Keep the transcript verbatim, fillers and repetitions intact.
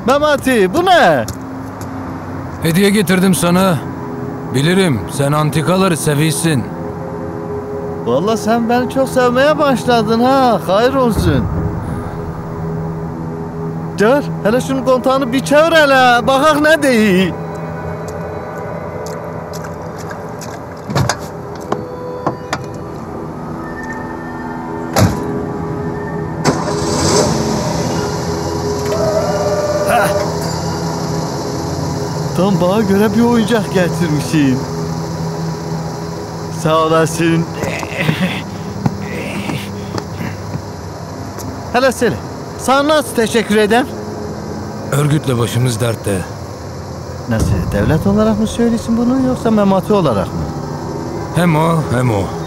Memati bu ne? Hediye getirdim sana. Bilirim sen antikaları seviyorsun. Vallahi sen beni çok sevmeye başladın ha. Hayır olsun. Dur hele şunun kontağını bir çevir hele. Bakak ne değil. Tam bana göre bir oyuncak getirmişsin. Sağ olasın. Hele söyle. Sana nasıl teşekkür edeyim? Örgütle başımız dertte. Nasıl? Devlet olarak mı söylüyorsun bunu yoksa Memati olarak mı? Hem o hem o.